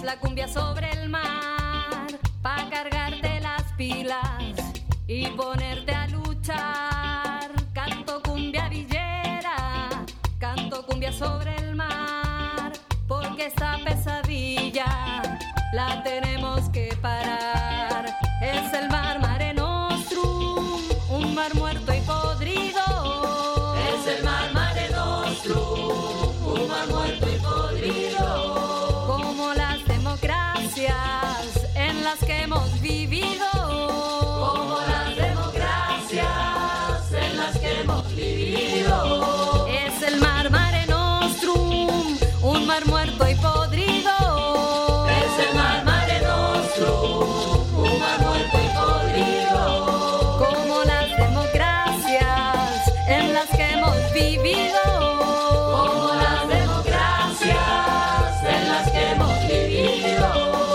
la cumbia sobre el mar, pa' cargarte las pilas y ponerte a luchar. Canto cumbia villera, canto cumbia sobre el mar, porque esta pesadilla la tenemos que parar. Es el mar Mare Nostrum, un mar muerto y podrido. Es el mar Mare Nostrum, un mar muerto y podrido. Como las democracias en las que hemos vivido. Como las democracias en las que hemos vivido. Es el mar Mare Nostrum, un mar muerto y podrido. Es el mar Mare Nostrum, un mar muerto y podrido. Como las democracias en las que hemos vivido. Como las democracias en las que hemos vivido.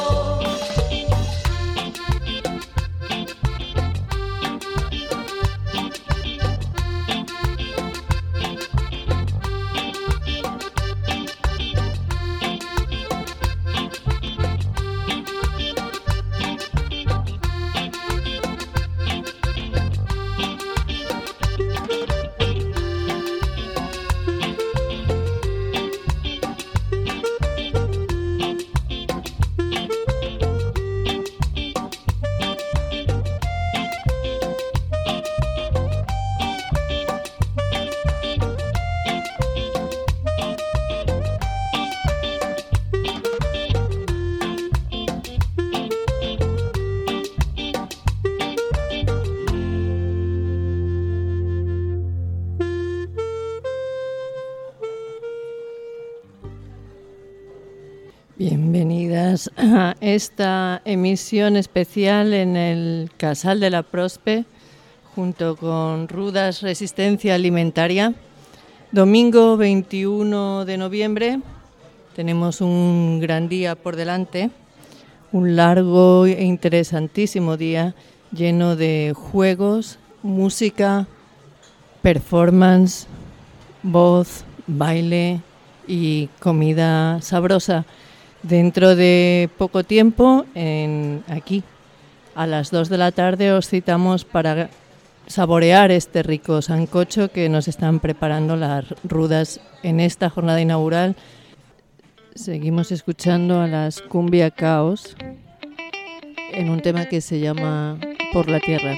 Bienvenidas a esta emisión especial en el Casal de la Prospe, junto con Rudas Resistencia Alimentaria. Domingo 21 de noviembre, tenemos un gran día por delante, un largo e interesantísimo día lleno de juegos, música, performance, voz, baile y comida sabrosa. Dentro de poco tiempo, aquí, a las 2 de la tarde, os citamos para saborear este rico sancocho que nos están preparando las Rudas en esta jornada inaugural. Seguimos escuchando a las Cumbia Caos en un tema que se llama Por la Tierra.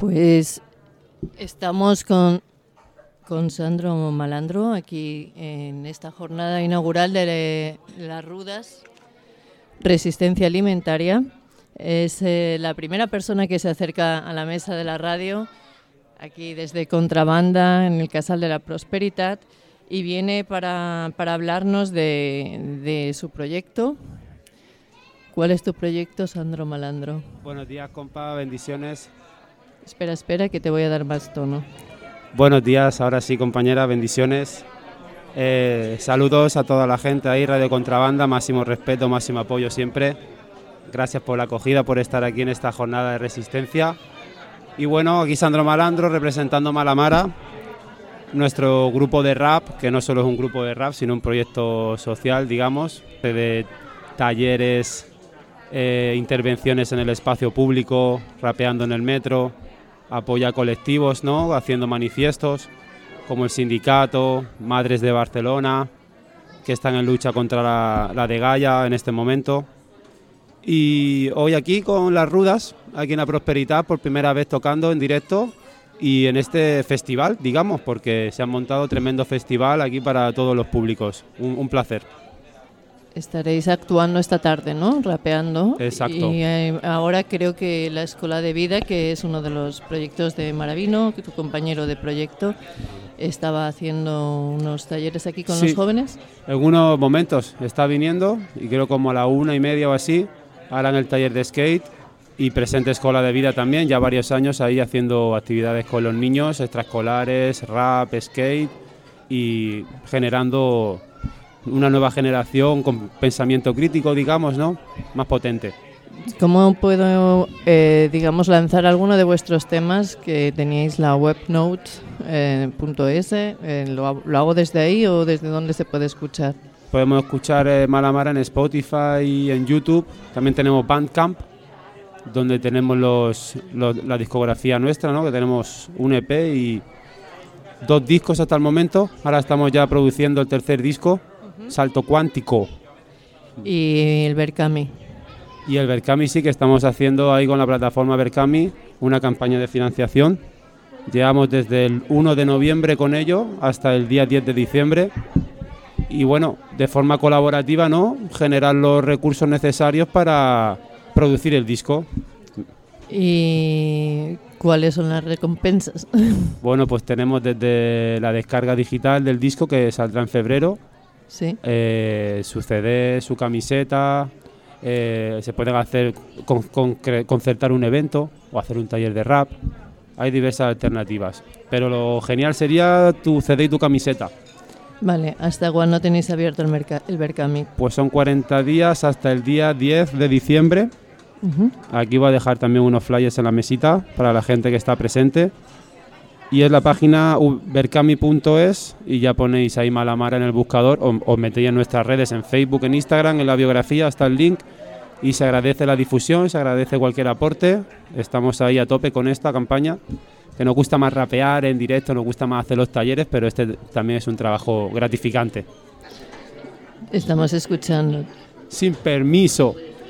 Pues estamos con Sandro Malandro aquí en esta jornada inaugural de las Rudas Resistencia Alimentaria. Es la primera persona que se acerca a la mesa de la radio aquí desde Contrabanda en el Casal de la Prosperitat y viene para hablarnos de su proyecto. ¿Cuál es tu proyecto, Sandro Malandro? Buenos días, compa, bendiciones. Espera, que te voy a dar más tono. Buenos días, ahora sí, compañera, bendiciones. Saludos a toda la gente ahí, Radio Contrabanda, máximo respeto, máximo apoyo siempre. Gracias por la acogida, por estar aquí en esta jornada de resistencia. Y bueno, aquí Sandro Malandro representando Malamara, nuestro grupo de rap, que no solo es un grupo de rap, sino un proyecto social, digamos, de talleres, intervenciones en el espacio público, rapeando en el metro, apoya colectivos, ¿no? Haciendo manifiestos, como el sindicato, Madres de Barcelona, que están en lucha contra la degalla en este momento. Y hoy aquí con las Rudas, aquí en la Prosperitat, por primera vez tocando en directo y en este festival, digamos, porque se ha montado tremendo festival aquí para todos los públicos. Un placer. Estaréis actuando esta tarde, ¿no? Rapeando. Exacto. Y ahora creo que la Escuela de Vida, que es uno de los proyectos de Maravino, que tu compañero de proyecto estaba haciendo unos talleres aquí con los jóvenes. En algunos momentos está viniendo y creo como a la 1:30 o así harán el taller de skate y presente Escuela de Vida también, ya varios años ahí haciendo actividades con los niños, extraescolares, rap, skate y generando una nueva generación con pensamiento crítico, digamos, ¿no? Más potente. ¿Cómo puedo, digamos, lanzar alguno de vuestros temas que teníais la webnote.es? ¿Lo hago desde ahí o desde dónde se puede escuchar? Podemos escuchar Malamara en Spotify y en YouTube. También tenemos Bandcamp, donde tenemos la discografía nuestra, ¿no? Que tenemos un EP y 2 discos hasta el momento. Ahora estamos ya produciendo el tercer disco, Salto Cuántico. Y el Berkami. Y el Berkami sí que estamos haciendo ahí con la plataforma Berkami una campaña de financiación. Llevamos desde el 1 de noviembre con ello hasta el día 10 de diciembre. Y bueno, de forma colaborativa, ¿no? Generar los recursos necesarios para producir el disco. ¿Y cuáles son las recompensas? Bueno, pues tenemos desde la descarga digital del disco que saldrá en febrero. Sí. Su CD, su camiseta. Se pueden hacer concertar un evento o hacer un taller de rap. Hay diversas alternativas, pero lo genial sería tu CD y tu camiseta. Vale, ¿hasta cuándo tenéis abierto el Berkami? Pues son 40 días hasta el día 10 de diciembre. Aquí voy a dejar también unos flyers en la mesita para la gente que está presente. Y es la página berkami.es y ya ponéis ahí Malamara en el buscador o os metéis en nuestras redes, en Facebook, en Instagram, en la biografía está el link y se agradece la difusión, se agradece cualquier aporte. Estamos ahí a tope con esta campaña, que nos gusta más rapear en directo, nos gusta más hacer los talleres, pero este también es un trabajo gratificante. Estamos escuchando. Sin permiso.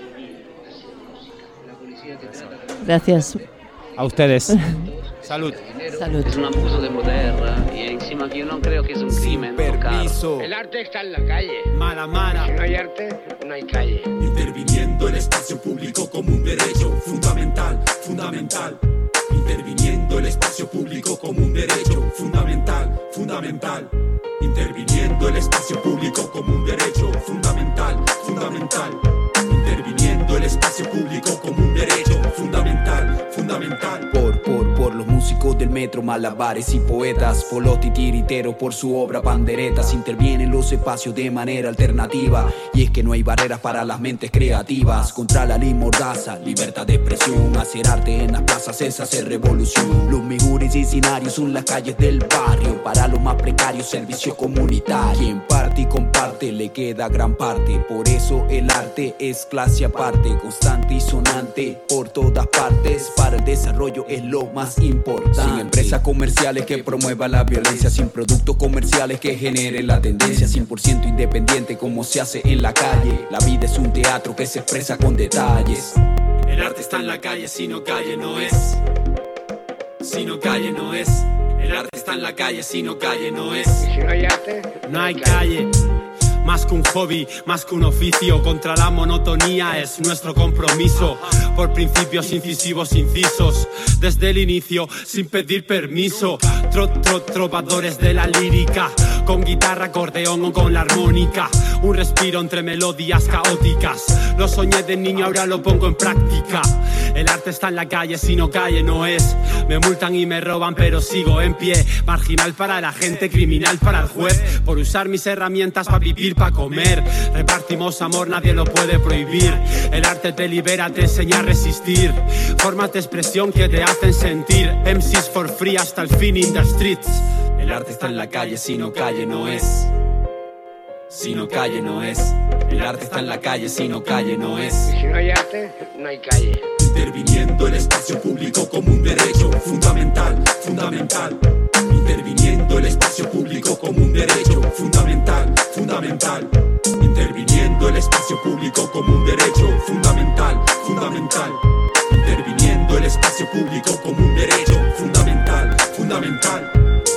Gracias. A ustedes. Salud. Salud. Es un abuso de poder y encima que yo no creo que es un crimen. Permiso. El arte está en la calle. Malamara. Si no hay arte, no hay calle. Interviniendo el espacio público como un derecho fundamental, fundamental. Interviniendo el espacio público como un derecho fundamental, fundamental. Interviniendo el espacio público como un derecho fundamental, fundamental. Interviniendo el espacio público como un derecho fundamental, fundamental. Por los músicos del metro, malabares y poetas, por los titiriteros, por su obra panderetas, intervienen los espacios de manera alternativa. Y es que no hay barreras para las mentes creativas. Contra la ley mordaza, libertad de expresión. Hacer arte en las plazas es hacer revolución. Los mejores escenarios son las calles del barrio. Para los más precarios, servicio comunitario. Quien parte y comparte, le queda gran parte. Por eso el arte es clase aparte, constante y sonante por todas partes. Para el desarrollo es lo más importante. Sin empresas comerciales que promuevan la violencia, sin productos comerciales que generen la tendencia, 100% independiente como se hace en la calle. La vida es un teatro que se expresa con detalles. El arte está en la calle, si no calle no es. si no calle no es. El arte está en la calle, si no calle no es. Y si no hay arte, No hay calle. Más que un hobby, más que un oficio, contra la monotonía es nuestro compromiso. Por principios incisivos, incisos, desde el inicio, sin pedir permiso. Trovadores de la lírica, con guitarra, acordeón o con la armónica. Un respiro entre melodías caóticas. Lo soñé de niño, ahora lo pongo en práctica. El arte está en la calle, si no calle no es. Me multan y me roban, pero sigo en pie. Marginal para la gente, criminal para el juez. Por usar mis herramientas para vivir, para comer. Repartimos amor, nadie lo puede prohibir. El arte te libera, te enseña a resistir. Formas de expresión que te hacen sentir. MCs for free hasta el fin in the streets. El arte está en la calle, si no calle no es. Si no calle no es. El arte está en la calle, si no calle no es. y si no hay arte, no hay calle. Interviniendo el espacio público como un derecho fundamental, fundamental. Interviniendo el espacio público como un derecho fundamental, fundamental. Interviniendo el espacio público como un derecho fundamental, fundamental. Interviniendo el espacio público como un derecho fundamental, fundamental.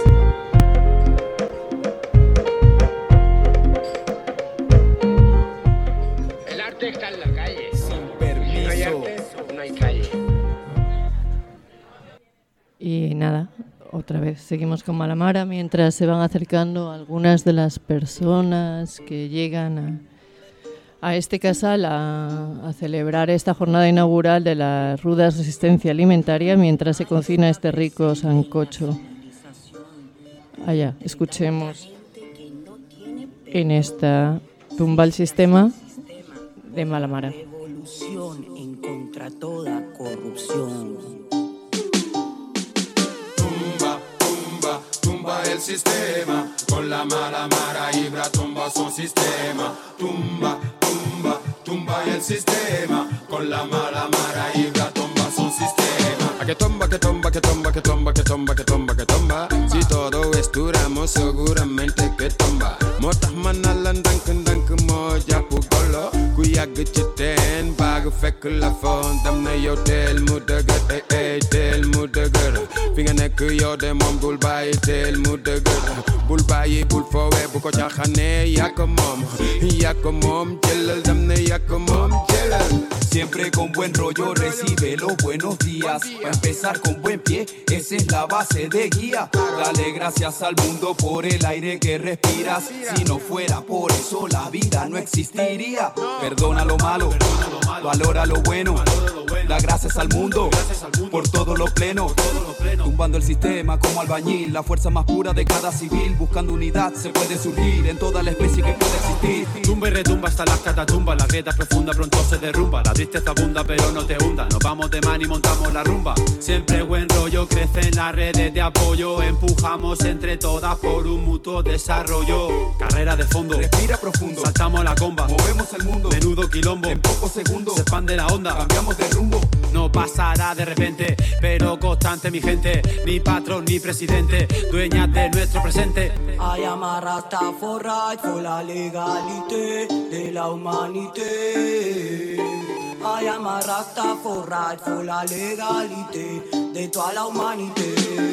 El arte está en la calle. Sin Si no hay permiso. arte, no hay calle. Y nada, otra vez seguimos con Malamara mientras se van acercando algunas de las personas que llegan a este casal a celebrar esta jornada inaugural de las Rudas Resistencia Alimentaria mientras se cocina este rico sancocho. Allá, escuchemos en esta Tumba el Sistema de Malamara. Revolución en contra toda corrupción. Tumba, tumba, tumba el sistema. Con la mala mara Ibra tumba su sistema. Tumba, tumba, tumba el sistema. Con la mala mara Ibra tumba su sistema. A que tomba, que tomba, que tomba, que tomba, que tomba, que tomba, que tomba. Si todo esturamos seguramente que tomba. Motas manalan danken danken moja pugolo. Kuyag chiten bag fek la fon dam na yo tel mudagat tel mudagat. Finga nek yo de mom bul baye tel mudagat. Bul baye bul fowe bu ko jaxane yak mom jelal dam na yak mom jelal. Siempre con buen rollo recibe los buenos días. Para empezar con buen pie, esa es la base de guía. Dale gracias al mundo por el aire que respiras. Si no fuera por eso la vida no existiría. Perdona lo malo, valora lo bueno. Da gracias al mundo por todo lo pleno. Tumbando el sistema como albañil, la fuerza más pura de cada civil. Buscando unidad se puede surgir en toda la especie que puede existir. Tumba y retumba hasta las catatumbas. La grieta profunda pronto se derrumba. La tristeza abunda pero no te hunda. Nos vamos de man y montamos la rumba. Siempre buen rollo, crecen las redes de apoyo. Empujamos entre todas por un mutuo desarrollo. Carrera de fondo, Respira profundo, saltamos la comba. movemos el mundo. Menudo quilombo, En pocos segundos se expande la onda. cambiamos de rumbo. No pasará de repente, pero constante mi gente. Ni patrón ni presidente, dueñas de nuestro presente. I am a Rastafari for la légalité de la humanité. I am a Rastafari for la légalité de toda la humanité.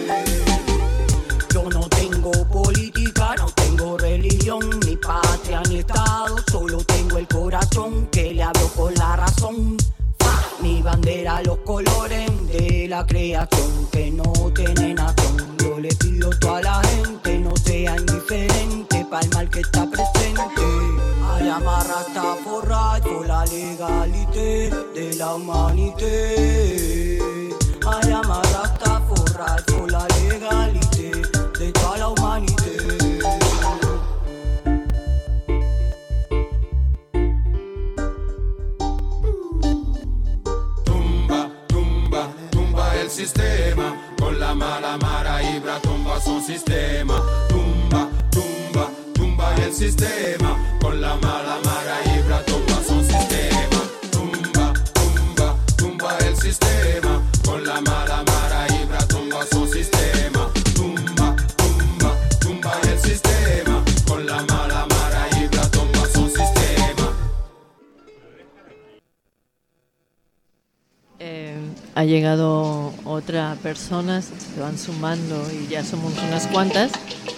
Yo no tengo política, no tengo religión, ni patria, ni estado. Solo tengo el corazón que le hablo con la razón. Mi bandera, los colores de la creación que no tiene nación. Yo le pido a toda la gente no sea indiferente para el mal que está presente. I am a Rastafari por la legalité de la humanité. I am a Rastafari por la legalité de toda la humanité. El sistema con la mala mara Ibra tumba su sistema. Tumba, tumba, tumba el sistema con la mala mara Ibra tumba su sistema. Tumba, tumba, tumba el sistema con la mala mara Ibra tumba su sistema. Tumba, tumba, tumba el sistema con la mala mara Ibra tumba su sistema. ha llegado otra persona, se van sumando y ya somos unas cuantas.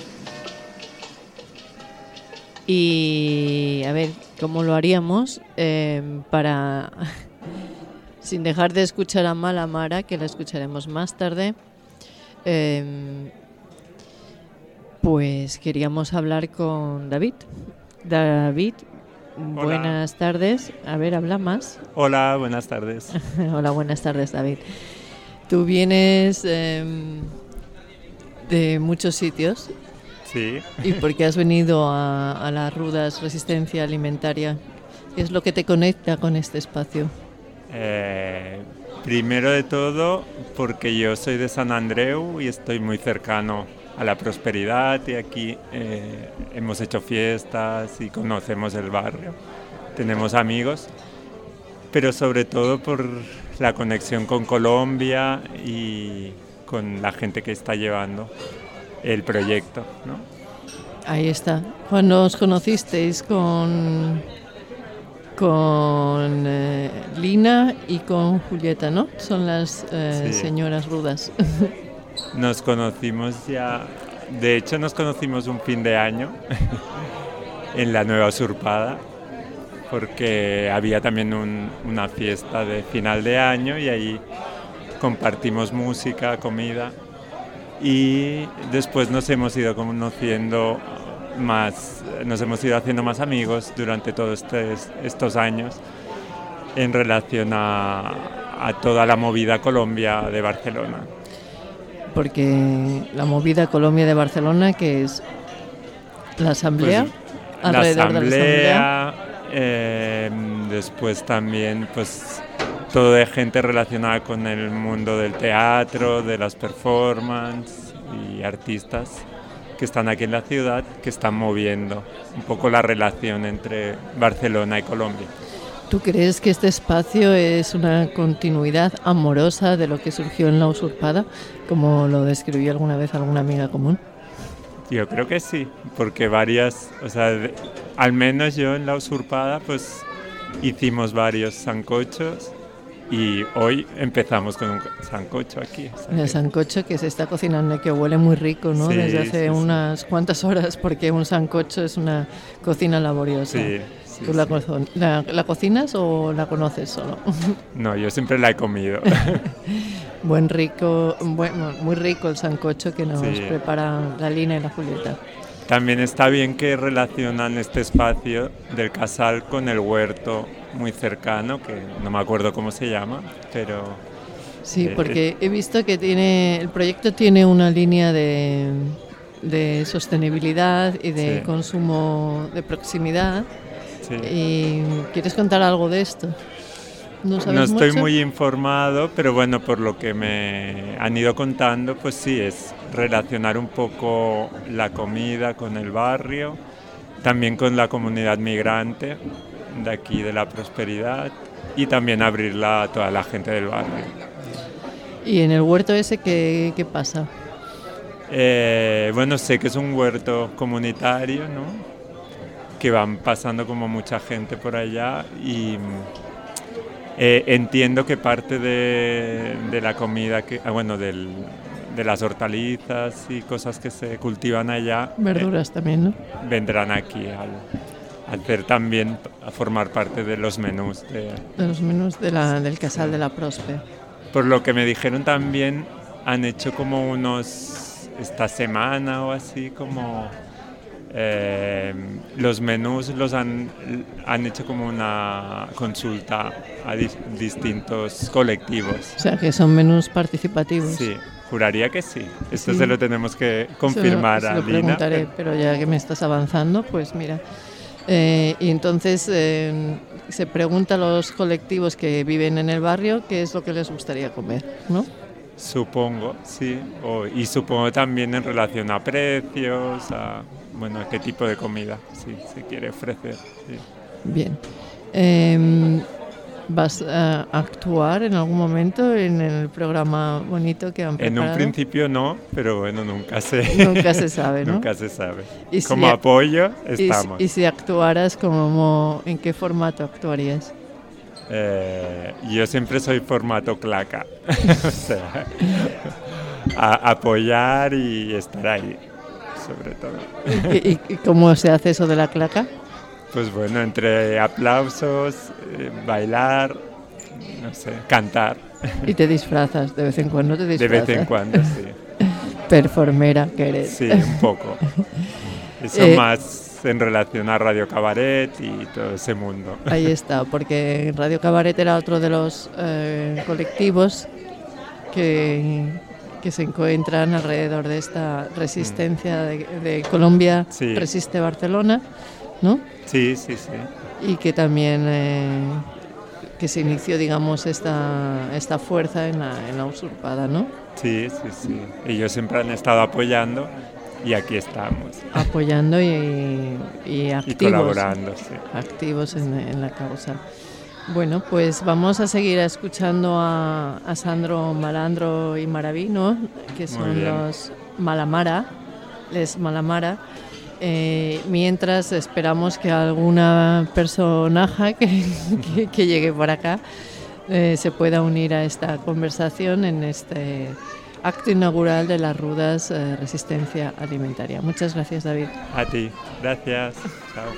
Y a ver, ¿cómo lo haríamos para, sin dejar de escuchar a Mala Mara, que la escucharemos más tarde? Pues queríamos hablar con David. David, hola. Buenas tardes. A ver, habla más. Hola, buenas tardes. Hola, buenas tardes, David. Tú vienes de muchos sitios. Sí. ¿Y por qué has venido a las Rudas Resistencia Alimentaria? ¿Qué es lo que te conecta con este espacio? Primero de todo, porque yo soy de Sant Andreu y estoy muy cercano a la prosperidad y aquí hemos hecho fiestas y conocemos el barrio, tenemos amigos, pero sobre todo por la conexión con Colombia y con la gente que está llevando el proyecto, ¿no? Ahí está. ¿Cuándo os conocisteis con Lina y con Julieta, ¿no? Son las Sí. señoras rudas. Nos conocimos ya, de hecho nos conocimos un fin de año en la Nueva Usurpada, porque había también una fiesta de final de año y ahí compartimos música, comida y después nos hemos ido conociendo más, nos hemos ido haciendo más amigos durante todos estos años en relación a toda la movida Colombia de Barcelona. Porque la movida Colombia de Barcelona, que es la asamblea, Pues, alrededor la de la asamblea. Después también pues todo de gente relacionada con el mundo del teatro, de las performances y artistas que están aquí en la ciudad, que están moviendo un poco la relación entre Barcelona y Colombia. ¿Tú crees que este espacio es una continuidad amorosa de lo que surgió en La Usurpada, como lo describió alguna vez alguna amiga común? Yo creo que sí, porque al menos yo en La Usurpada pues hicimos varios sancochos y hoy empezamos con un sancocho aquí. El sancocho que se está cocinando y que huele muy rico, ¿no? Sí, Desde hace sí, unas cuantas horas, porque un sancocho es una cocina laboriosa. Sí. ¿Tú la cocinas o la conoces solo? No, yo siempre la he comido. Muy rico el sancocho que nos prepara la Lina y la Julieta. También está bien que relacionan este espacio del casal con el huerto muy cercano, que no me acuerdo cómo se llama, pero... Sí, porque he visto que el proyecto tiene una línea de sostenibilidad y de consumo de proximidad. Sí. ¿Y quieres contar algo de esto? No estoy muy informado, pero bueno, por lo que me han ido contando, pues sí, es relacionar un poco la comida con el barrio, también con la comunidad migrante de aquí de la prosperidad y también abrirla a toda la gente del barrio. ¿Y en el huerto ese qué pasa? Bueno, sé que es un huerto comunitario, ¿no? Que van pasando como mucha gente por allá y entiendo que parte de la comida, de las hortalizas y cosas que se cultivan allá... Verduras también, ¿no? Vendrán aquí a formar parte de los menús. De los menús del Casal de la Prospe. Por lo que me dijeron también, han hecho como esta semana o así, como... los menús los han hecho como una consulta a distintos colectivos. O sea, que son menús participativos. Sí, juraría que sí. Esto se lo tenemos que confirmar a Lina. Lo preguntaré, pero ya que me estás avanzando, pues mira. Y entonces se pregunta a los colectivos que viven en el barrio qué es lo que les gustaría comer, ¿no? Supongo, sí. Y supongo también en relación a precios, a qué tipo de comida se quiere ofrecer. Sí. Bien. ¿Vas a actuar en algún momento en el programa bonito que han preparado? En un principio no, pero bueno, nunca se sabe, ¿no? Nunca se sabe. ¿Y como apoyo estamos. ¿Y si actuaras, en qué formato actuarías? Yo siempre soy formato claca, o sea, apoyar y estar ahí, sobre todo. ¿Y cómo se hace eso de la claca? Pues bueno, entre aplausos, bailar, no sé, cantar. ¿Y te disfrazas? ¿De vez en cuando te disfrazas? De vez en cuando, sí. Performera que eres. Sí, un poco. Eso más en relación a Radio Cabaret y todo ese mundo. Ahí está, porque Radio Cabaret era otro de los colectivos que se encuentran alrededor de esta resistencia de Colombia, sí. Resiste Barcelona, ¿no? Sí, sí, sí. Y que también que se inició, digamos, esta fuerza en la usurpada, ¿no? Sí, sí, sí. Ellos siempre han estado apoyando y aquí estamos. Apoyando y activos. Y colaborando, sí. Activos en la causa. Bueno, pues vamos a seguir escuchando a Sandro Malandro y Maravino, que son los Malamara, les Malamara. Mientras esperamos que alguna personaje que llegue por acá se pueda unir a esta conversación en este acto inaugural de las Rudas Resistencia Alimentaria. Muchas gracias, David. A ti, gracias. Chao.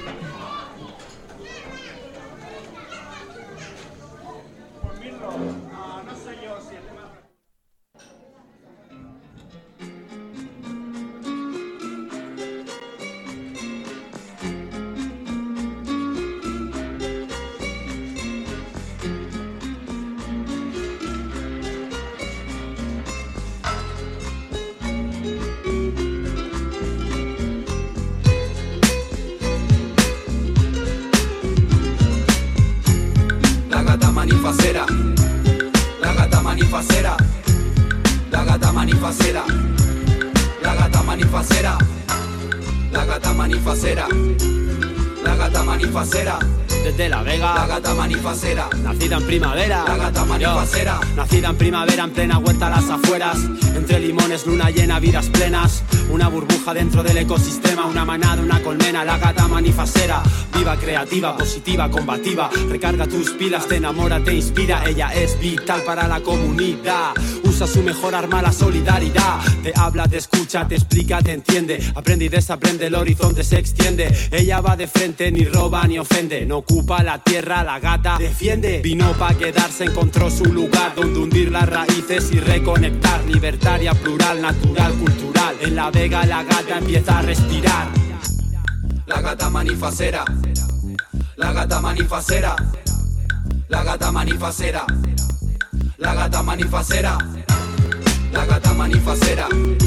La gata manifacera, la gata manifacera, la gata manifacera, la gata manifacera, la gata manifacera. Desde La Vega, la gata manifacera, nacida en primavera, la gata manifacera, nacida en primavera en plena huerta a las afueras, entre limones, luna llena, vidas plenas, una burbuja dentro del ecosistema, una manada, una colmena, la gata manifacera, viva, creativa, positiva, combativa, recarga tus pilas, te enamora, te inspira, ella es vital para la comunidad, usa su mejor arma, la solidaridad, te habla, te escucha, te explica, te entiende, aprende y desaprende, el horizonte se extiende, ella va de frente, ni roba ni ofende, no ocupa la tierra, la gata defiende. Vino pa' quedarse, encontró su lugar donde hundir las raíces y reconectar. Libertaria, plural, natural, cultural. En La Vega la gata empieza a respirar. La gata manifacera, la gata manifacera, la gata manifacera, la gata manifacera, la gata manifacera,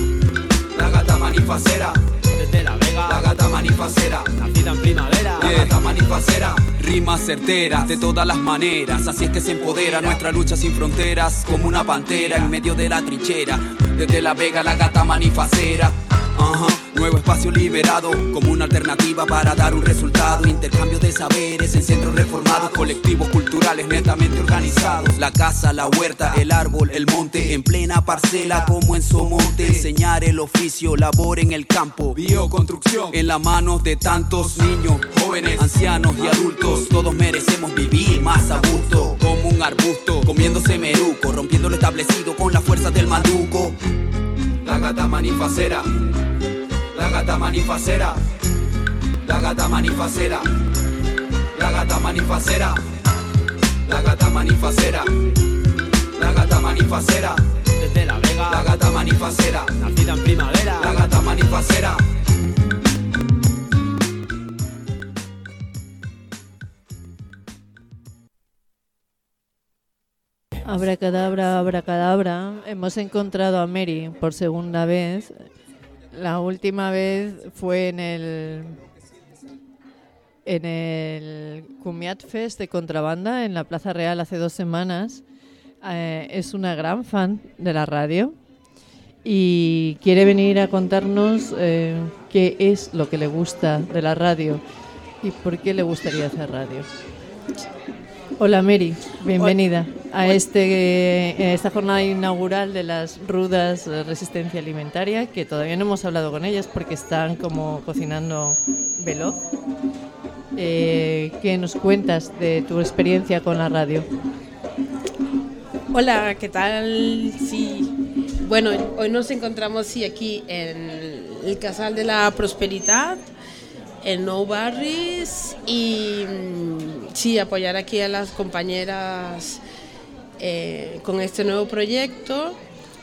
la gata manifacera. Desde La Vega, la gata manifacera, nacida en primavera, la gata manifacera. Rimas certeras de todas las maneras, así es que se empodera nuestra lucha sin fronteras, como una pantera en medio de la trinchera. Desde La Vega la gata manifacera. Nuevo espacio liberado, como una alternativa para dar un resultado. Intercambio de saberes en centros reformados, colectivos culturales netamente organizados. La casa, la huerta, el árbol, el monte, en plena parcela como en Somonte. Enseñar el oficio, labor en el campo, bioconstrucción en las manos de tantos niños, jóvenes, ancianos y adultos. Todos merecemos vivir más a gusto, como un arbusto, comiéndose meruco, rompiendo lo establecido con la fuerza del manduco. La gata manifacera, la gata manifacera, la gata manifacera, la gata manifacera, la gata manifacera, la gata manifacera. Desde La Vega, la gata manifacera, nacida en primavera, la gata manifacera. Abracadabra, abracadabra. Hemos encontrado a Mary por segunda vez. La última vez fue en el Cumiat Fest de Contrabanda en la Plaza Real hace 2 semanas. Es una gran fan de la radio y quiere venir a contarnos qué es lo que le gusta de la radio y por qué le gustaría hacer radio. Hola Mary, bienvenida a esta jornada inaugural de las Rudas Resistencia Alimentaria, que todavía no hemos hablado con ellas porque están como cocinando veloz. ¿Qué nos cuentas de tu experiencia con la radio? Hola, ¿qué tal? Sí, bueno, hoy nos encontramos aquí en el Casal de la Prosperidad, en Nou Barris, y sí, apoyar aquí a las compañeras con este nuevo proyecto.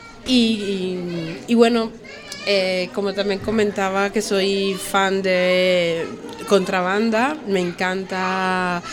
Y bueno, como también comentaba que soy fan de Contrabanda, me encanta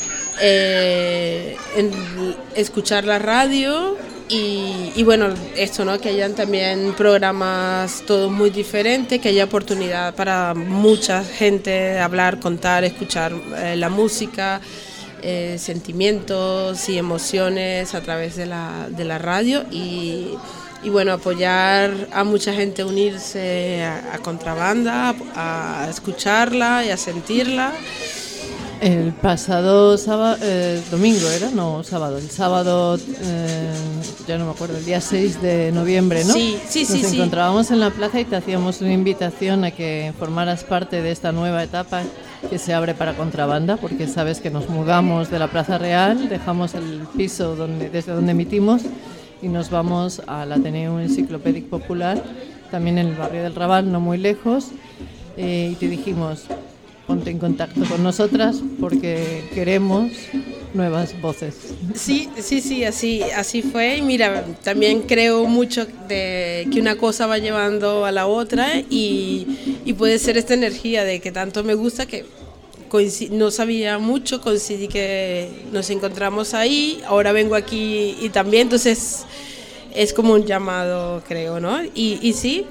escuchar la radio y bueno, esto, ¿no? Que hayan también programas todos muy diferentes, que haya oportunidad para mucha gente hablar, contar, escuchar la música, sentimientos y emociones a través de la radio y bueno, apoyar a mucha gente, unirse a Contrabanda, a escucharla y a sentirla. El pasado sábado, domingo era, no, sábado, el sábado, ya no me acuerdo, el día 6 de noviembre, ¿no? Sí. Nos encontrábamos en la plaza y te hacíamos una invitación a que formaras parte de esta nueva etapa que se abre para Contrabanda, porque sabes que nos mudamos de la Plaza Real, dejamos el piso desde donde emitimos y nos vamos al Ateneo Enciclopédic Popular, también en el barrio del Raval, no muy lejos, y te dijimos, ponte en contacto con nosotras porque queremos nuevas voces. Sí, así fue. Y mira, también creo mucho de que una cosa va llevando a la otra y puede ser esta energía de que tanto me gusta que no sabía mucho, coincidí que nos encontramos ahí, ahora vengo aquí y también, entonces es como un llamado, creo, ¿no? Y sí,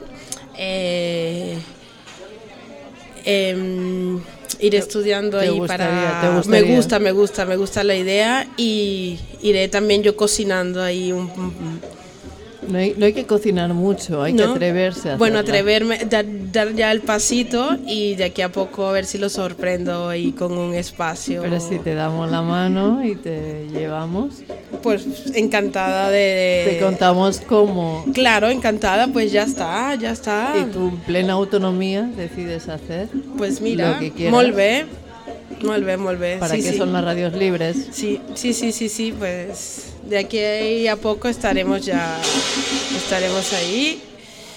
ir estudiando ahí para... Me gusta la idea y iré también yo cocinando ahí No hay que cocinar mucho, hay que atreverse a hacerla. Bueno, atreverme, dar ya el pasito y de aquí a poco a ver si lo sorprendo ahí con un espacio. Pero si te damos la mano y te llevamos... Pues encantada de... Te contamos cómo... Claro, encantada, pues ya está. Y tú en plena autonomía decides hacer pues mira, lo que quieras. Molt bé. ¿Para qué son las radios libres? Sí, pues de aquí a poco estaremos ahí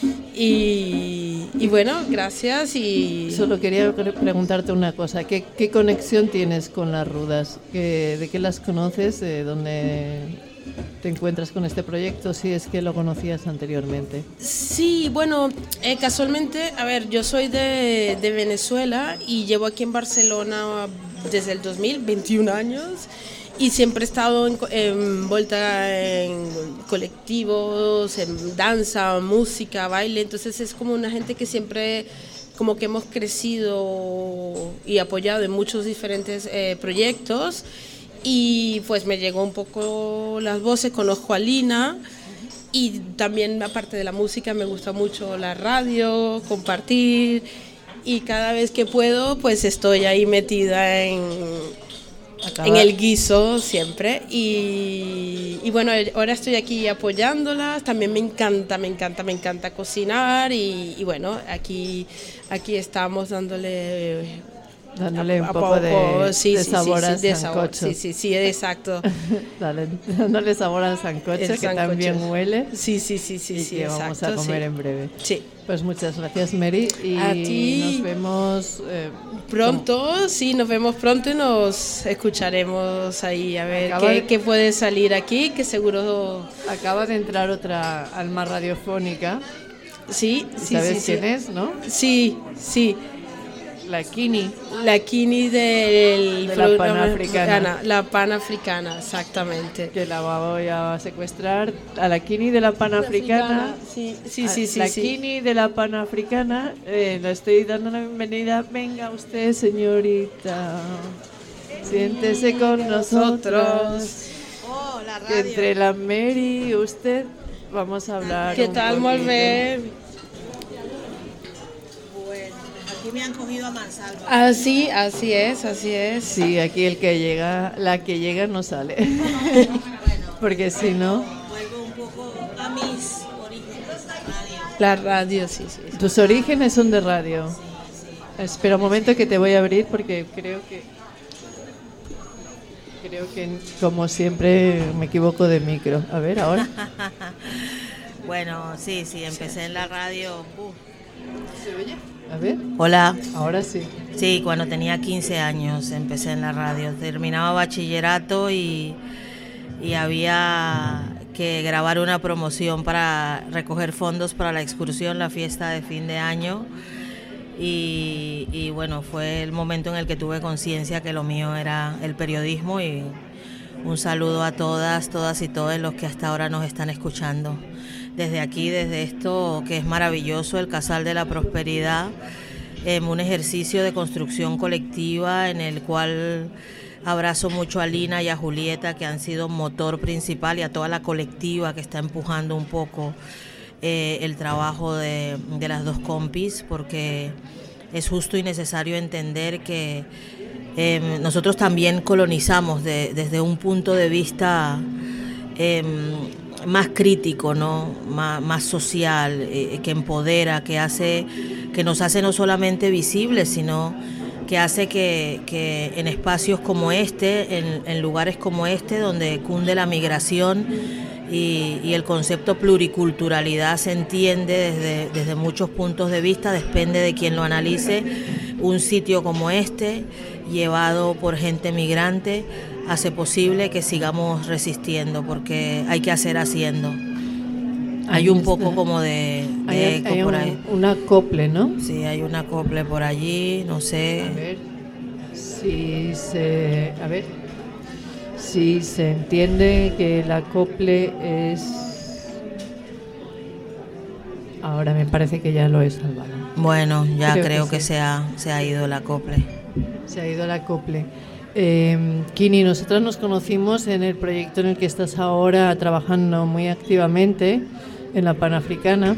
y bueno, gracias. Y solo quería preguntarte una cosa, ¿qué conexión tienes con las Rudas? ¿De qué las conoces? ¿De dónde te encuentras con este proyecto? Si es que lo conocías anteriormente. Sí, bueno, casualmente, a ver, yo soy de Venezuela y llevo aquí en Barcelona desde el 2021 años y siempre he estado envuelta en colectivos, en danza, música, baile, entonces es como una gente que siempre como que hemos crecido y apoyado en muchos diferentes proyectos. Y pues me llegó un poco las voces, conozco a Lina y también aparte de la música me gusta mucho la radio, compartir y cada vez que puedo pues estoy ahí metida en el guiso siempre y bueno, ahora estoy aquí apoyándolas, también me encanta cocinar y bueno, aquí estamos dándole un poco de sabor al sancocho. Sí, exacto. Dándole sabor al sancocho, que también huele. Sí, que vamos a comer en breve. Sí. Pues muchas gracias, Mary. Y a ti. Nos vemos pronto. Nos vemos pronto y nos escucharemos ahí a ver qué puede salir aquí, que seguro... Acaba de entrar otra alma radiofónica. Sí. ¿Sabes quién es, no? Sí. La Kini de la Panafricana. La Panafricana, exactamente. Que la voy a secuestrar a la Kini de la Panafricana. Sí. La Kini de la Panafricana, le estoy dando la bienvenida. Venga usted, señorita, siéntese con nosotros. La radio. Que entre la Mary y usted vamos a hablar. ¿Qué tal, molt bé? Aquí me han cogido a mansalva. Así es. Sí, aquí la que llega no sale. Porque si no... Vuelvo un poco a mis orígenes. La radio, sí. ¿Tus orígenes son de radio? Sí. Espera un momento que te voy a abrir porque creo que como siempre me equivoco de micro. A ver, ahora. Bueno, sí, empecé en la radio. ¿Se oye? A ver. Hola. Ahora sí. Sí, cuando tenía 15 años empecé en la radio. Terminaba bachillerato y había que grabar una promoción para recoger fondos para la excursión, la fiesta de fin de año. Y bueno, fue el momento en el que tuve conciencia que lo mío era el periodismo, y un saludo a todas y todos los que hasta ahora nos están escuchando. Desde aquí, desde esto que es maravilloso, el Casal de la Prosperidad, un ejercicio de construcción colectiva en el cual abrazo mucho a Lina y a Julieta, que han sido motor principal, y a toda la colectiva que está empujando un poco el trabajo de las dos compis, porque es justo y necesario entender que nosotros también colonizamos desde un punto de vista más crítico, ¿no? Más social, que empodera, que nos hace no solamente visibles, sino que hace que en espacios como este, en lugares como este, donde cunde la migración y el concepto pluriculturalidad se entiende desde muchos puntos de vista, depende de quien lo analice. Un sitio como este, llevado por gente migrante, hace posible que sigamos resistiendo, porque hay que hacer haciendo. Hay un poco como de eco por ahí. Un acople, ¿no? Sí, hay un acople por allí, no sé. A ver si se entiende que el acople es... Ahora me parece que ya lo he salvado. Bueno, ya creo que se ha ido el acople. Se ha ido el acople. Kini, nosotros nos conocimos en el proyecto en el que estás ahora trabajando muy activamente, en la Panafricana.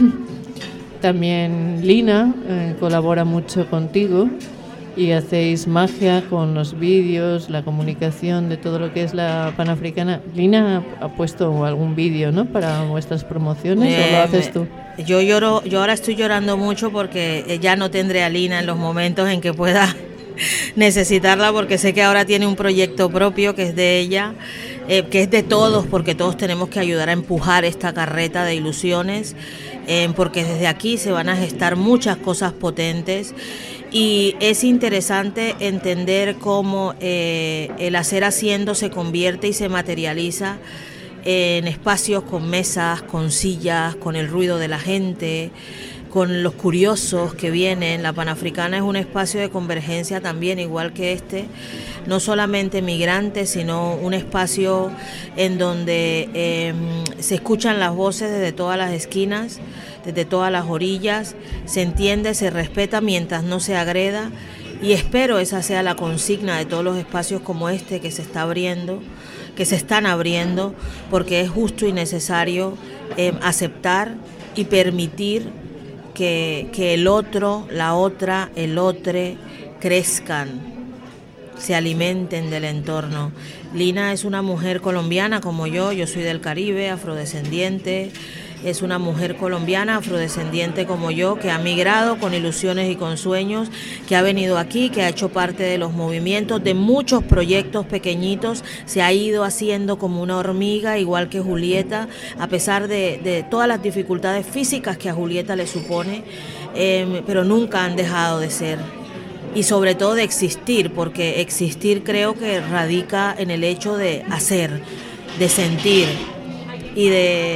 También Lina colabora mucho contigo y hacéis magia con los vídeos, la comunicación de todo lo que es la Panafricana. Lina ha puesto algún vídeo, ¿no?, para vuestras promociones, ¿o lo haces tú? Yo ahora estoy llorando mucho porque ya no tendré a Lina en los momentos en que pueda necesitarla, porque sé que ahora tiene un proyecto propio que es de ella, que es de todos, porque todos tenemos que ayudar a empujar esta carreta de ilusiones, porque desde aquí se van a gestar muchas cosas potentes. Y es interesante entender cómo el hacer haciendo se convierte y se materializa en espacios con mesas, con sillas, con el ruido de la gente, con los curiosos que vienen. La Panafricana es un espacio de convergencia también, igual que este, no solamente migrantes, sino un espacio en donde se escuchan las voces desde todas las esquinas, desde todas las orillas, se entiende, se respeta mientras no se agreda, y espero esa sea la consigna de todos los espacios como este que se están abriendo, porque es justo y necesario aceptar y permitir que el otro, la otra, el otro crezcan, se alimenten del entorno. Lina es una mujer colombiana como yo soy del Caribe, afrodescendiente. Es una mujer colombiana, afrodescendiente como yo, que ha migrado con ilusiones y con sueños, que ha venido aquí, que ha hecho parte de los movimientos, de muchos proyectos pequeñitos, se ha ido haciendo como una hormiga, igual que Julieta, a pesar de todas las dificultades físicas que a Julieta le supone, pero nunca han dejado de ser. Y sobre todo de existir, porque existir creo que radica en el hecho de hacer, de sentir, y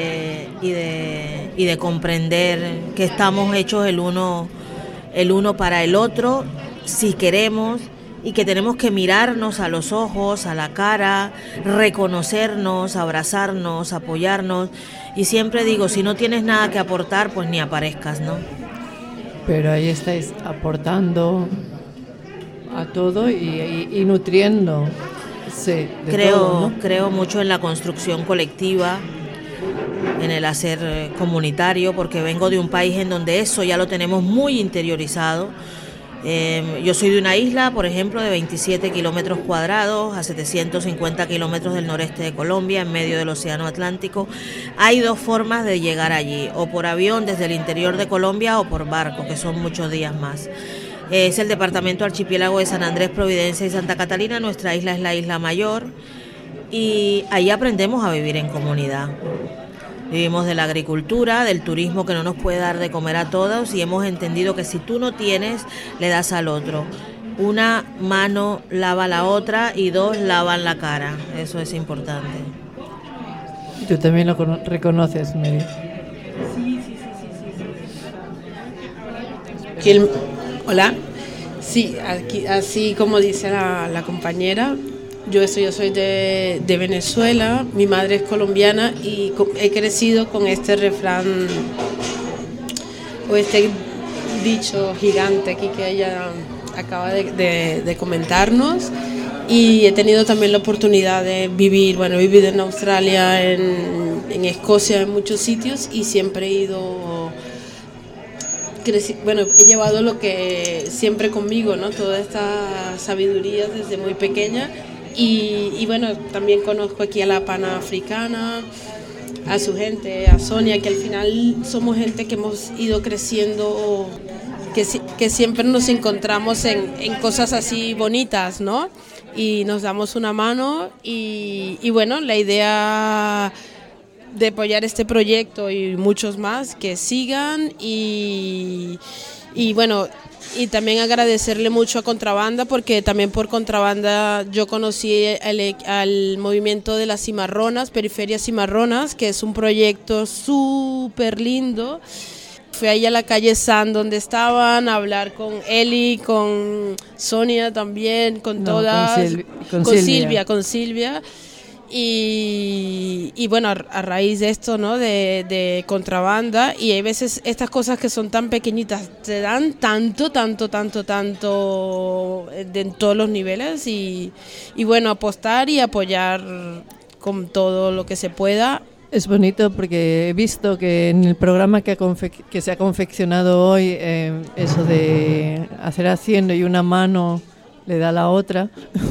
de comprender que estamos hechos el uno para el otro, si queremos, y que tenemos que mirarnos a los ojos, a la cara, reconocernos, abrazarnos, apoyarnos. Y siempre digo, si no tienes nada que aportar, pues ni aparezcas, ¿no? Pero ahí estáis aportando a todo y nutriendo. Sí, creo mucho en la construcción colectiva, en el hacer comunitario, porque vengo de un país en donde eso ya lo tenemos muy interiorizado. Yo soy de una isla, por ejemplo, de 27 kilómetros cuadrados, a 750 kilómetros del noreste de Colombia, en medio del Océano Atlántico. Hay dos formas de llegar allí, o por avión desde el interior de Colombia o por barco, que son muchos días más. Es el departamento archipiélago de San Andrés, Providencia y Santa Catalina. Nuestra isla es la Isla Mayor y ahí aprendemos a vivir en comunidad. Vivimos de la agricultura, del turismo que no nos puede dar de comer a todos y hemos entendido que si tú no tienes, le das al otro. Una mano lava la otra y dos lavan la cara. Eso es importante. ¿Tú también lo reconoces, Mary? Sí. Hola. Sí, aquí, así como dice la compañera, yo soy de Venezuela, mi madre es colombiana y he crecido con este refrán o este dicho gigante aquí que ella acaba de comentarnos, y he tenido también la oportunidad de vivir, he vivido en Australia, en Escocia, en muchos sitios, y siempre he ido, he llevado lo que siempre conmigo, ¿no? Toda esta sabiduría desde muy pequeña, y también conozco aquí a la Panafricana, a su gente, a Sonia, que al final somos gente que hemos ido creciendo, que siempre nos encontramos en cosas así bonitas, ¿no? Y nos damos una mano y la idea de apoyar este proyecto y muchos más que sigan y también agradecerle mucho a Contrabanda, porque también por Contrabanda yo conocí al movimiento de las cimarronas, Periferias Cimarronas, que es un proyecto súper lindo. Fui ahí a la calle San donde estaban a hablar con Eli, con Sonia también, con Silvia. Y a raíz de esto, ¿no? de Contrabanda, y hay veces estas cosas que son tan pequeñitas te dan tanto en todos los niveles y apostar y apoyar con todo lo que se pueda. Es bonito porque he visto que en el programa que se ha confeccionado hoy, eso de hacer haciendo y una mano le da a la otra.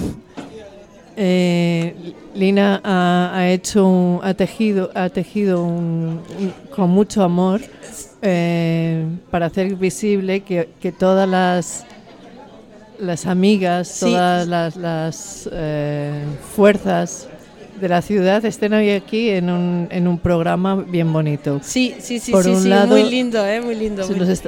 Lina ha tejido con mucho amor para hacer visible que todas las amigas, sí, todas las fuerzas de la ciudad estén hoy aquí en un programa bien bonito. Sí, por un lado, muy lindo, muy lindo.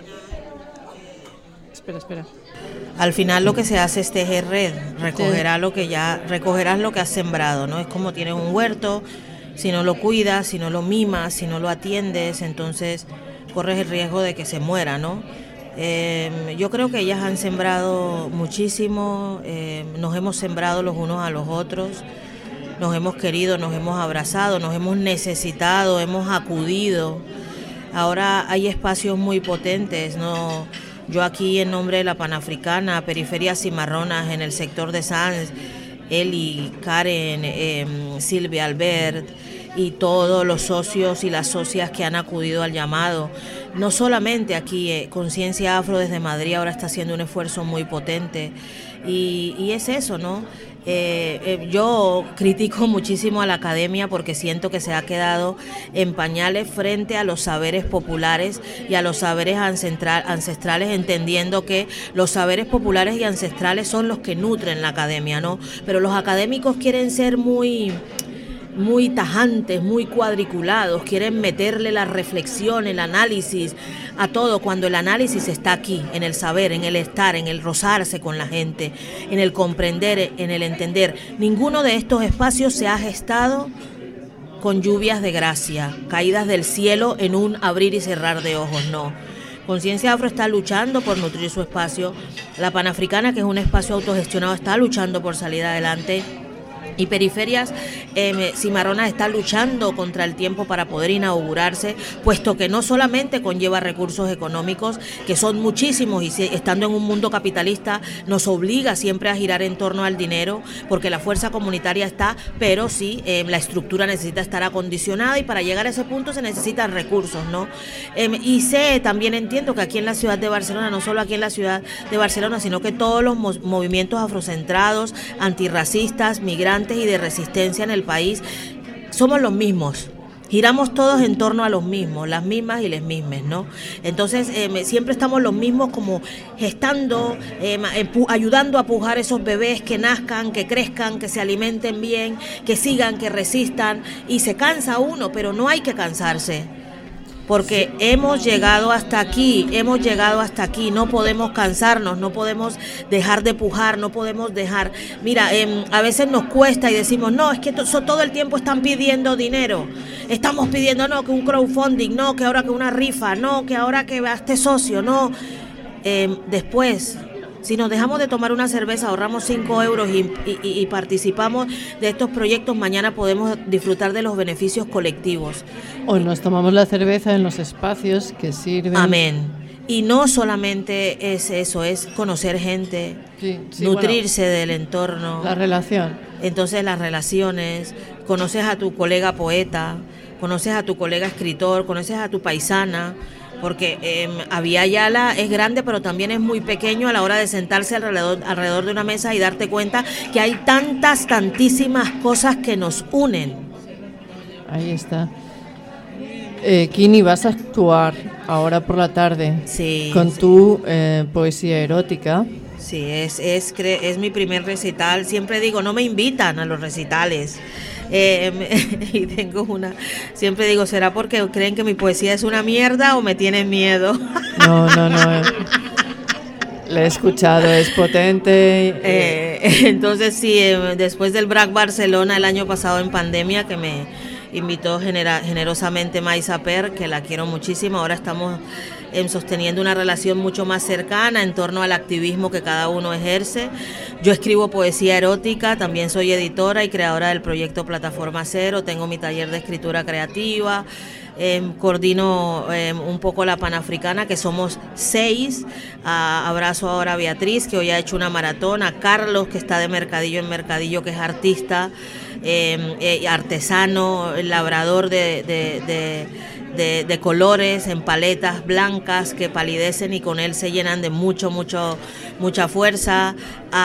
Espera. Al final lo que se hace es tejer red, recogerás lo que has sembrado, ¿no? Es como tienes un huerto, si no lo cuidas, si no lo mimas, si no lo atiendes, entonces corres el riesgo de que se muera, ¿no? Yo creo que ellas han sembrado muchísimo, nos hemos sembrado los unos a los otros, nos hemos querido, nos hemos abrazado, nos hemos necesitado, hemos acudido. Ahora hay espacios muy potentes, ¿no? Yo aquí en nombre de la Panafricana, Periferias Cimarronas en el sector de Sanz, Eli, Karen, Silvia, Albert y todos los socios y las socias que han acudido al llamado. No solamente aquí, Conciencia Afro desde Madrid ahora está haciendo un esfuerzo muy potente y es eso, ¿no? Yo critico muchísimo a la academia porque siento que se ha quedado en pañales frente a los saberes populares y a los saberes ancestrales, entendiendo que los saberes populares y ancestrales son los que nutren la academia, ¿no? Pero los académicos quieren ser muy tajantes, muy cuadriculados, quieren meterle la reflexión, el análisis a todo, cuando el análisis está aquí, en el saber, en el estar, en el rozarse con la gente, en el comprender, en el entender. Ninguno de estos espacios se ha gestado con lluvias de gracia, caídas del cielo en un abrir y cerrar de ojos, no. Conciencia Afro está luchando por nutrir su espacio, la Panafricana, que es un espacio autogestionado, está luchando por salir adelante. Y Periferias Cimarronas está luchando contra el tiempo para poder inaugurarse, puesto que no solamente conlleva recursos económicos, que son muchísimos, y estando en un mundo capitalista nos obliga siempre a girar en torno al dinero, porque la fuerza comunitaria está, pero sí, la estructura necesita estar acondicionada y para llegar a ese punto se necesitan recursos, ¿no? También entiendo que aquí en la ciudad de Barcelona, no solo aquí en la ciudad de Barcelona, sino que todos los movimientos afrocentrados, antirracistas, migrantes y de resistencia en el país somos los mismos giramos todos en torno a los mismos, las mismas y les mismes, ¿no? Entonces siempre estamos los mismos como gestando, ayudando a pujar esos bebés que nazcan, que crezcan, que se alimenten bien, que sigan, que resistan, y se cansa uno, pero no hay que cansarse. Porque hemos llegado hasta aquí, no podemos cansarnos, no podemos dejar de pujar, no podemos dejar... Mira, a veces nos cuesta y decimos, no, es que todo el tiempo están pidiendo dinero, estamos pidiendo, no, que un crowdfunding, no, que ahora que una rifa, no, que ahora que este socio, no. Después, si nos dejamos de tomar una cerveza, ahorramos 5 euros y participamos de estos proyectos, mañana podemos disfrutar de los beneficios colectivos. O nos tomamos la cerveza en los espacios que sirven. Amén. Y no solamente es eso, es conocer gente, nutrirse del entorno. La relación. Entonces las relaciones, conoces a tu colega poeta, conoces a tu colega escritor, conoces a tu paisana, porque Abya-Yala es grande, pero también es muy pequeño a la hora de sentarse alrededor de una mesa y darte cuenta que hay tantísimas cosas que nos unen. Ahí está. Kini, vas a actuar ahora por la tarde con tu poesía erótica. Sí, es mi primer recital. Siempre digo, no me invitan a los recitales. Y tengo siempre digo, ¿será porque creen que mi poesía es una mierda o me tienen miedo? No. La he escuchado, es potente. Entonces sí, después del BRAC Barcelona el año pasado en pandemia, que me invitó generosamente Maisa Per, que la quiero muchísimo, ahora estamos sosteniendo una relación mucho más cercana en torno al activismo que cada uno ejerce. Yo escribo poesía erótica, también soy editora y creadora del proyecto Plataforma Cero, tengo mi taller de escritura creativa, coordino un poco la Panafricana, que somos 6, abrazo ahora a Beatriz, que hoy ha hecho una maratón, a Carlos, que está de Mercadillo en Mercadillo, que es artista, artesano, labrador de colores en paletas blancas que palidecen y con él se llenan de mucha fuerza,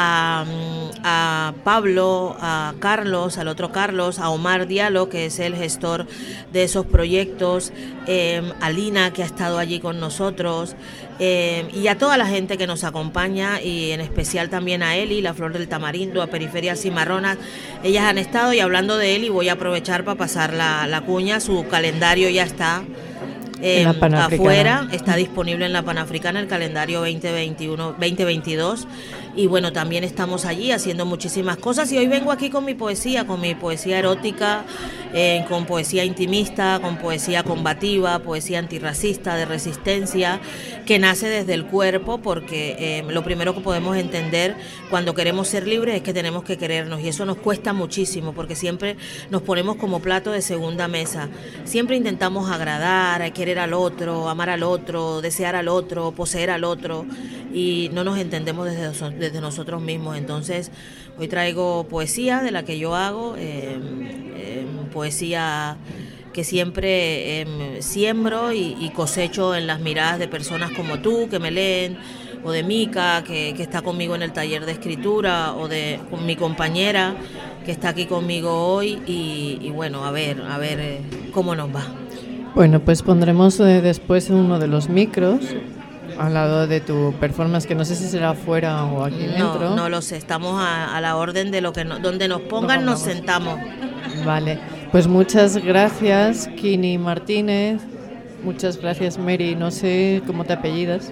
a Pablo, a Carlos, al otro Carlos, a Omar Diallo, que es el gestor de esos proyectos, a Lina, que ha estado allí con nosotros, y a toda la gente que nos acompaña, y en especial también a Eli, La Flor del Tamarindo, a Periferias Cimarronas. Ellas han estado, y hablando de Eli voy a aprovechar para pasar la cuña. Su calendario ya está afuera, está disponible en la Panafricana, el calendario 2022, y bueno, también estamos allí haciendo muchísimas cosas, y hoy vengo aquí con mi poesía erótica, con poesía intimista, con poesía combativa, poesía antirracista, de resistencia, que nace desde el cuerpo, porque lo primero que podemos entender cuando queremos ser libres es que tenemos que querernos, y eso nos cuesta muchísimo, porque siempre nos ponemos como plato de segunda mesa, siempre intentamos agradar, querer al otro, amar al otro, desear al otro, poseer al otro, y no nos entendemos desde nosotros mismos. Entonces hoy traigo poesía de la que yo hago, poesía que siempre siembro y cosecho en las miradas de personas como tú, que me leen, o de Mica, que está conmigo en el taller de escritura, o con mi compañera que está aquí conmigo hoy, y bueno, a ver cómo nos va. Bueno, pues pondremos después uno de los micros al lado de tu performance, que no sé si será afuera o aquí dentro. No lo sé, estamos a la orden de donde nos pongan, nos sentamos. Vale, pues muchas gracias, Kini Martínez, muchas gracias, Mary, no sé cómo te apellidas.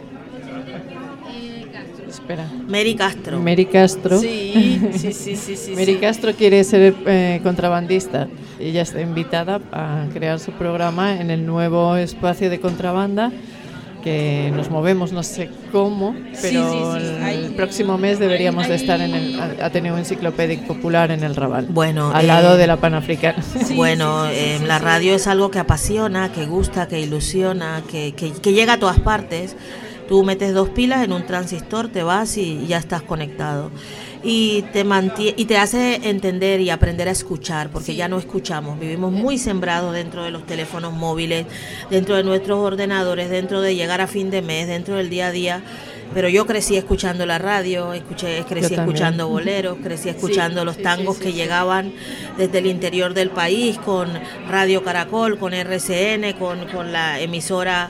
Espera. Mary Castro. Mary Castro. Sí. Mary Castro quiere ser contrabandista. Ella está invitada a crear su programa en el nuevo espacio de contrabanda, que nos movemos, no sé cómo, pero el próximo mes deberíamos de estar en el Ateneo Enciclopédico Popular en el Raval, al lado de la Panafricana. La radio es algo que apasiona, que gusta, que ilusiona, que llega a todas partes. Tú metes 2 pilas en un transistor, te vas y ya estás conectado. Y te hace entender y aprender a escuchar, porque ya no escuchamos, vivimos muy sembrados dentro de los teléfonos móviles, dentro de nuestros ordenadores, dentro de llegar a fin de mes, dentro del día a día, pero yo crecí escuchando la radio, crecí escuchando boleros, crecí escuchando los tangos que llegaban desde el interior del país, con Radio Caracol, con RCN, con la emisora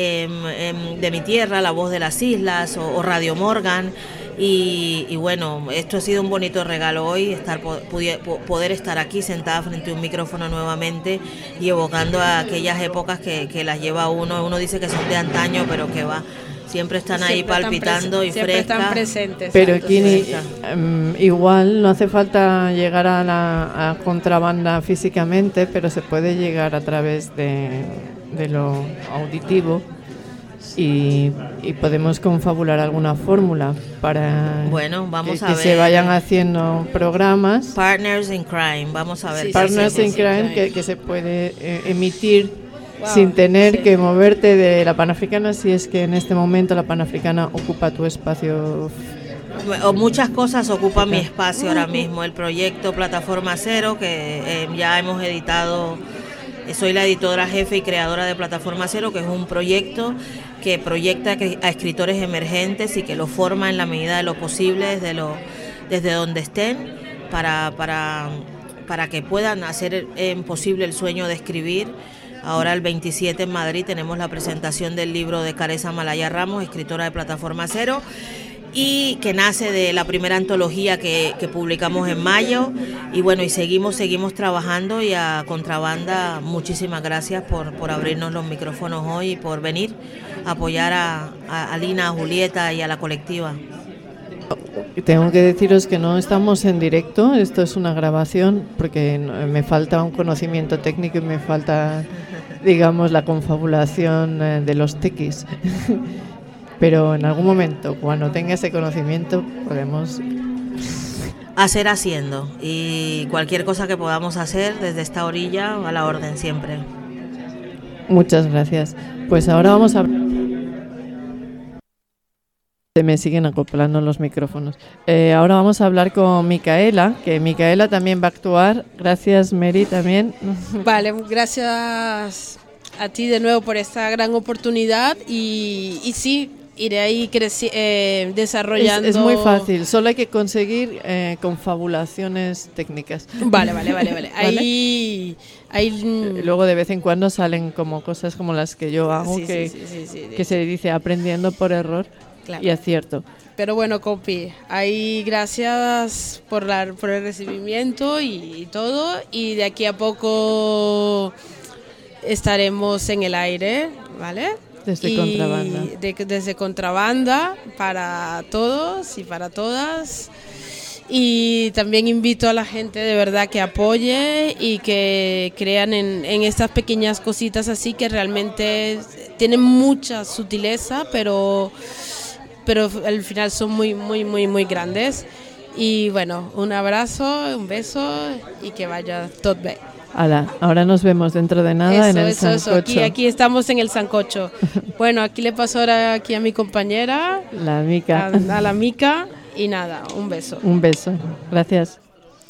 de mi tierra, La Voz de las Islas, o Radio Morgan. Y bueno, esto ha sido un bonito regalo hoy, poder estar aquí sentada frente a un micrófono nuevamente y evocando a aquellas épocas que las lleva uno dice que son de antaño, pero que va, siempre están ahí palpitando y siempre frescas. Están presentes. Pero Kini, igual no hace falta llegar a contrabanda físicamente, pero se puede llegar a través de lo auditivo. Y podemos confabular alguna fórmula para que se vayan haciendo programas. Partners in Crime, vamos a ver. Partners in Crime que se puede emitir sin tener que moverte de la Panafricana, si es que en este momento la Panafricana ocupa tu espacio. O muchas cosas ocupan mi espacio ahora mismo. El proyecto Plataforma Cero, que ya hemos editado. Soy la editora jefe y creadora de Plataforma Cero, que es un proyecto que proyecta a escritores emergentes y que los forma en la medida de lo posible desde donde estén para que puedan hacer posible el sueño de escribir. Ahora el 27 en Madrid tenemos la presentación del libro de Caresa Malaya Ramos, escritora de Plataforma Cero, y que nace de la primera antología que publicamos en mayo. Y bueno, y seguimos trabajando. Y a Contrabanda, muchísimas gracias por abrirnos los micrófonos hoy y por venir a apoyar a Lina, a Julieta y a la colectiva. Tengo que deciros que no estamos en directo, esto es una grabación, porque me falta un conocimiento técnico y me falta, digamos, la confabulación de los tequis. Pero en algún momento, cuando tenga ese conocimiento, podemos haciendo. Y cualquier cosa que podamos hacer desde esta orilla, a la orden siempre. Muchas gracias. Pues ahora vamos a... Se me siguen acoplando los micrófonos. Ahora vamos a hablar con Micaela, que Micaela también va a actuar. Gracias, Mary, también. Vale, gracias a ti de nuevo por esta gran oportunidad. Y sí, iré ahí desarrollando. Es muy fácil, solo hay que conseguir confabulaciones técnicas. Vale. Ahí luego de vez en cuando salen como cosas como las que yo hago, que se dice aprendiendo por error. Claro. Y acierto. Pero bueno, compi, ahí gracias por el recibimiento y todo. Y de aquí a poco estaremos en el aire, ¿vale? Desde Contrabanda. Desde Contrabanda para todos y para todas. Y también invito a la gente de verdad que apoye y que crean en estas pequeñas cositas así que realmente tienen mucha sutileza, pero al final son muy, muy, muy, muy grandes. Y bueno, un abrazo, un beso y que vaya todo bien. Ahora nos vemos dentro de nada en el sancocho. Aquí estamos en el sancocho. Bueno, aquí le paso ahora aquí a mi compañera, la Mica. A la Mica, y nada, un beso. Un beso, gracias.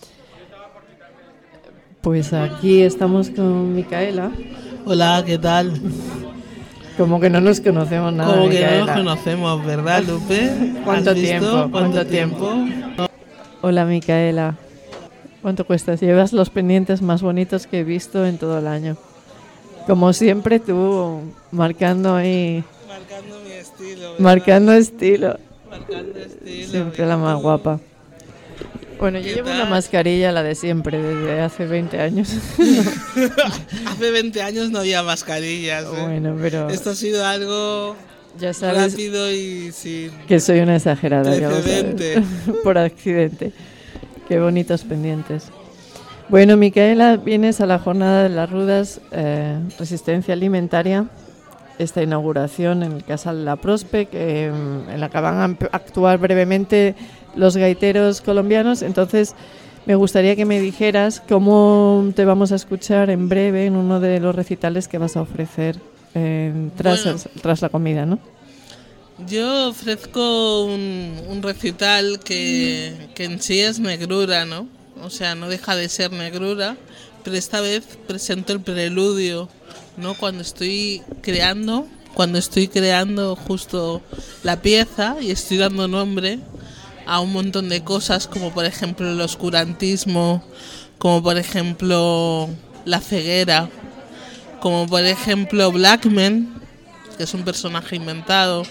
Pues aquí estamos con Micaela. Hola, ¿qué tal? Como que no nos conocemos nada. Como Micaela. que no nos conocemos, ¿verdad, Lupe? ¿Cuánto tiempo? Hola, Micaela. ¿Cuánto cuestas? Llevas los pendientes más bonitos que he visto en todo el año. Como siempre tú, marcando ahí... Marcando mi estilo. ¿verdad? Marcando estilo. Siempre la ¿verdad? más guapa. Bueno, yo llevo una mascarilla, la de siempre, desde hace 20 años. Hace 20 años no había mascarillas. Bueno, pero... Esto ha sido algo... Ya sabes rápido y sin... Que soy una exagerada. Precedente. Por accidente. Qué bonitos pendientes. Bueno, Micaela, vienes a la jornada de las rudas Resistencia Alimentaria, esta inauguración en el Casal de la Prospe, en la que van a actuar brevemente los gaiteros colombianos. Entonces, me gustaría que me dijeras cómo te vamos a escuchar en breve en uno de los recitales que vas a ofrecer tras la comida, ¿no? Yo ofrezco un recital que en sí es negrura, ¿no? O sea, no deja de ser negrura, pero esta vez presento el preludio, ¿no? Cuando estoy creando cuando estoy creando justo la pieza y estoy dando nombre a un montón de cosas, como por ejemplo el oscurantismo, como por ejemplo la ceguera, como por ejemplo Blackman, que es un personaje inventado,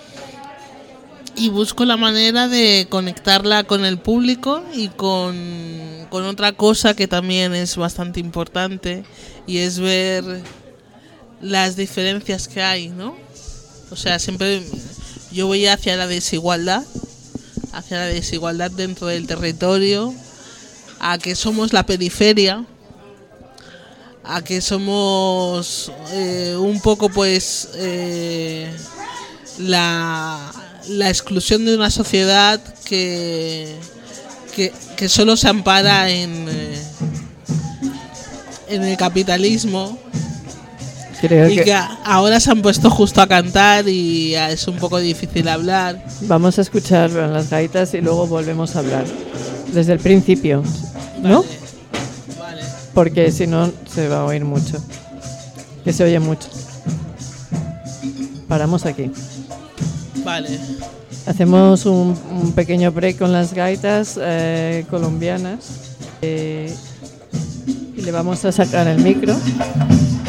y busco la manera de conectarla con el público y con otra cosa que también es bastante importante, y es ver las diferencias que hay, ¿no? O sea, siempre yo voy hacia la desigualdad dentro del territorio, a que somos la periferia, a que somos un poco pues la exclusión de una sociedad que solo se ampara en el capitalismo. Creo y que ahora se han puesto justo a cantar y es un poco difícil hablar. Vamos a escuchar las gaitas y luego volvemos a hablar desde el principio, ¿no? Vale. Porque si no se va a oír mucho, que se oye mucho. Paramos aquí. Vale. Hacemos un pequeño break con las gaitas colombianas y le vamos a sacar el micro.